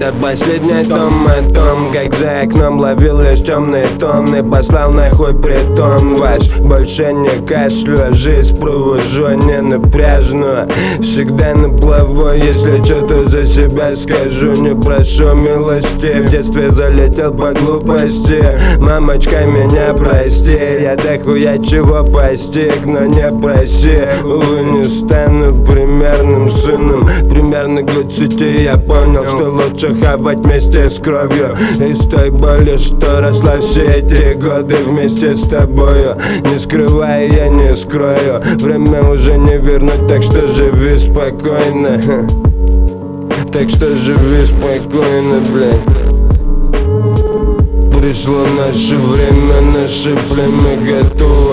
Это последний том о том, как за окном ловил лишь темные тоны. Послал нахуй притон ваш, больше не кашлю. Жизнь провожу не напряжную, всегда на плаву. Если что-то за себя скажу, не прошу милости. В детстве залетел по глупости, мамочка, меня прости. Я дохуя чего постиг, но не проси. Увы, не стану примерным сыном. Примерно к 20 я понял, что лучше хавать вместе с кровью. Из той боли, что росла все эти годы вместе с тобою. Не скрывая, я не скрою, время уже не вернуть, так что живи спокойно. Так что живи спокойно, блядь. Пришло наше время, наше племя готово.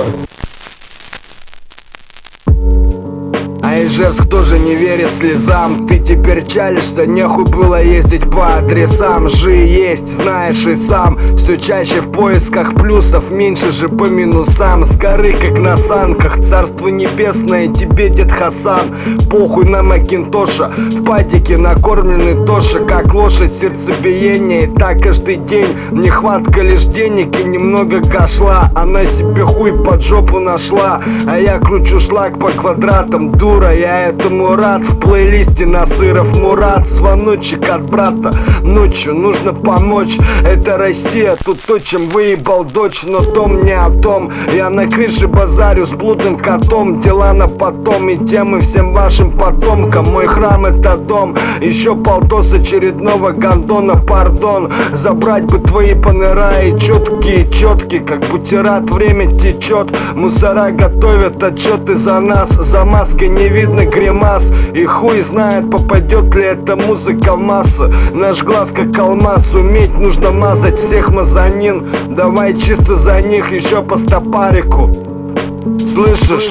А Ижевск тоже не верит слезам. Ты теперь чалишься, нехуй было ездить по адресам. Жи есть, знаешь и сам. Все чаще в поисках плюсов, меньше же по минусам. С горы, как на санках, царство небесное тебе, дед Хасан. Похуй на Макинтоша, в падике накормленный Тоша. Как лошадь, сердцебиение, и так каждый день. Нехватка лишь денег и немного гашла. Она себе хуй под жопу нашла, а я кручу шлак по квадратам. Дура, я этому рад. В плейлисте Насыров Мурат. Звоночек от брата, ночью нужно помочь. Это Россия, тут то, чем выебал дочь. Но том не о том. Я на крыше базарю с блудным котом. Дела на потом и темы всем вашим потомкам. Мой храм это дом. Еще полтос очередного гондона, пардон. Забрать бы твои панера и четкие, как бутерат, время течет. Мусора готовят отчеты за нас. За маской не видно гримас. И хуй знает, попадет ли эта музыка в массу. Наш глаз как алмаз, уметь нужно мазать всех мазанин. Давай чисто за них еще по стопарику. Слышишь,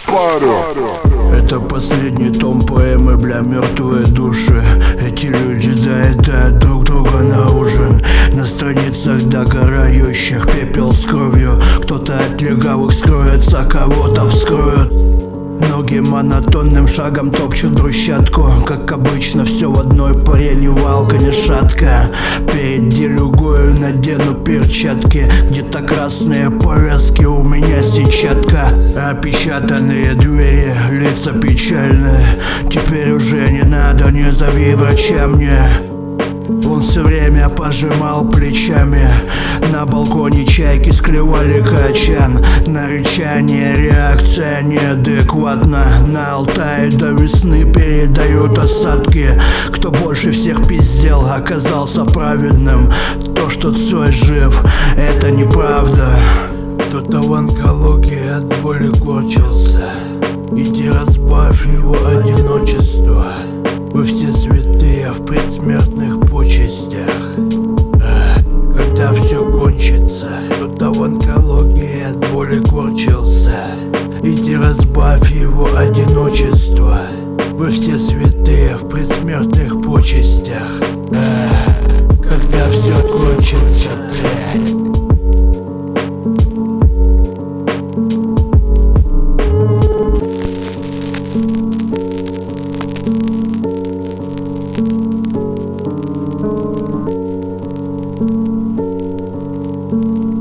парю? Это последний том поэмы, бля, мертвые души. Эти люди доедают друг друга на ужин. На страницах догорающих пепел с кровью. Кто-то от легавых скроется, кого-то вскроют. Ноги монотонным шагом топчут брусчатку. Как обычно, все в одной паре, ни валка, ни шатка. Впереди люгою надену перчатки. Где-то красные повязки, у меня сетчатка. Опечатанные двери, лица печальные. Теперь уже не надо, не зови врача мне. Он все время пожимал плечами. На балконе чайки склевали качан. На рычание реакция неадекватна. На Алтае до весны передают осадки. Кто больше всех пиздел, оказался праведным. То, что Цой жив, это неправда. Кто-то в онкологии от боли корчился. Иди разбавь его одиночество. Вы все святые в предсмертных почестях. Когда все кончится, кто-то в онкологии от боли корчился. Иди разбавь его одиночество. Вы все святые в предсмертных почестях. Когда все кончится, блядь. Thank you.